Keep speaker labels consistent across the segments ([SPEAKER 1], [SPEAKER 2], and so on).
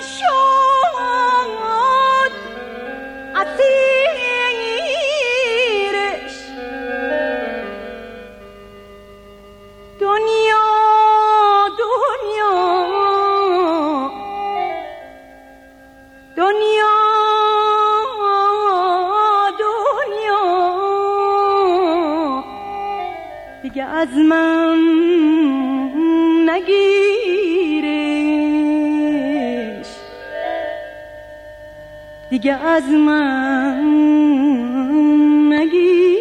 [SPEAKER 1] شد اسیرش. دنیا دنیا دنیا دنیا دیگه از من نگیرش، دیگه از من نگیرش.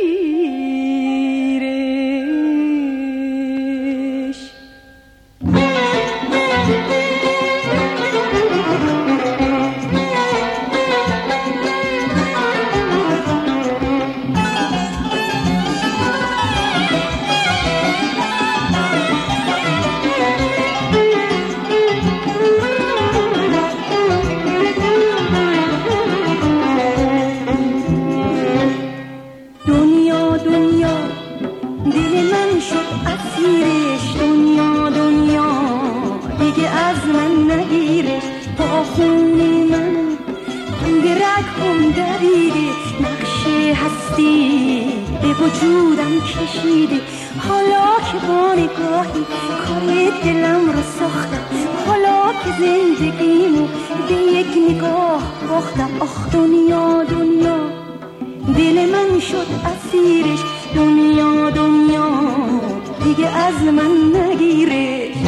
[SPEAKER 1] وجودم کشیده حالا که با نگاهی کار دلم رو ساختم، حالا که زندگیمو به یک نگاه باختم. آخ دنیا دنیا دل من شد اسیرش، دنیا دنیا دیگه از من نگیرش.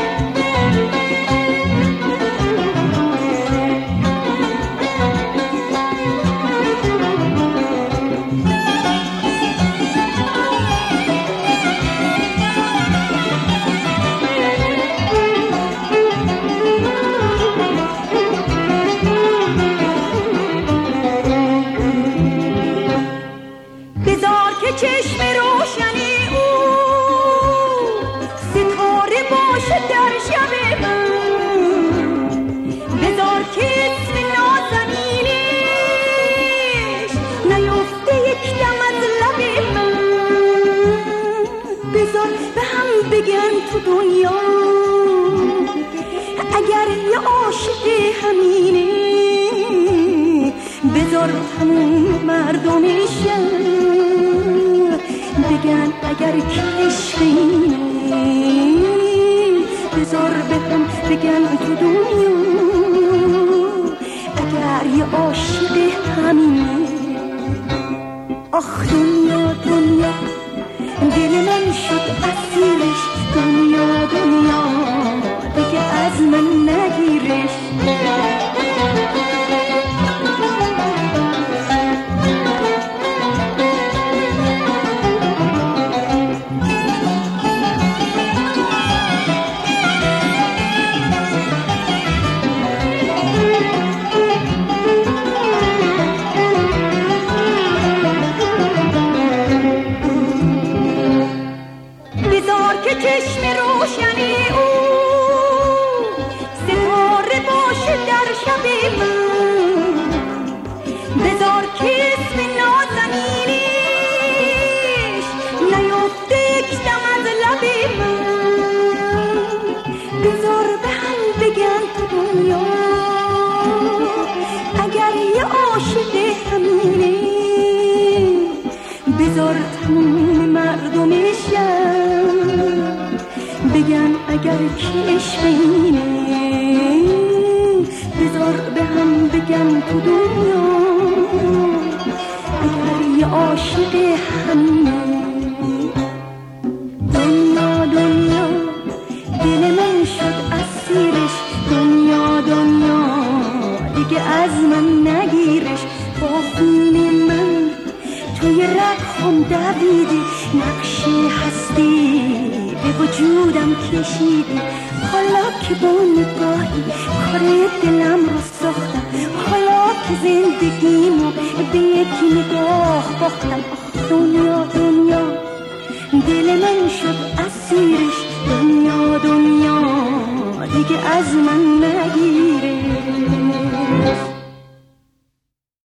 [SPEAKER 1] چشم روشنی او ستاره باشه در شب من، بذار که اسم نازنینش نیفته یک دم از لب من، بذار به هم بگن تو دنیا اگر یه عاشق همینه، بذار همون مردمشن بگن اگر که عشق اینه، بذار بهم بگن تو دنیا اگر یه عاشق همینه. آخ دنیا دنیا دل من شد اسیرش، دنیا دنیا دیگه از من نگیرش. چشم روشنی او ستاره باشه در شب من، بذار که اسم نازنینش نیفته یک دم از لب من، بذار به هم بگن تو دنیا اگر یه عاشق همینه، بذار تموم مردمشن بگن اگر که عشق اینه، بذار به هم بگن تو دنیا اگر یه عاشق همینه. دنیا دنیا دل من شد اسیرش، دنیا دنیا دیگه از من نگیرش. با خون من توی رگ‌هام دویدی، نقشی هستی به وجودم کشیدی، حالا که با نگاهی کار دلم رو ساختم، حالا که زندگیمو به یک نگاه باختم. آخ دنیا دنیا دل من شد اسیرش، دنیا دنیا دیگه از من نگیرش.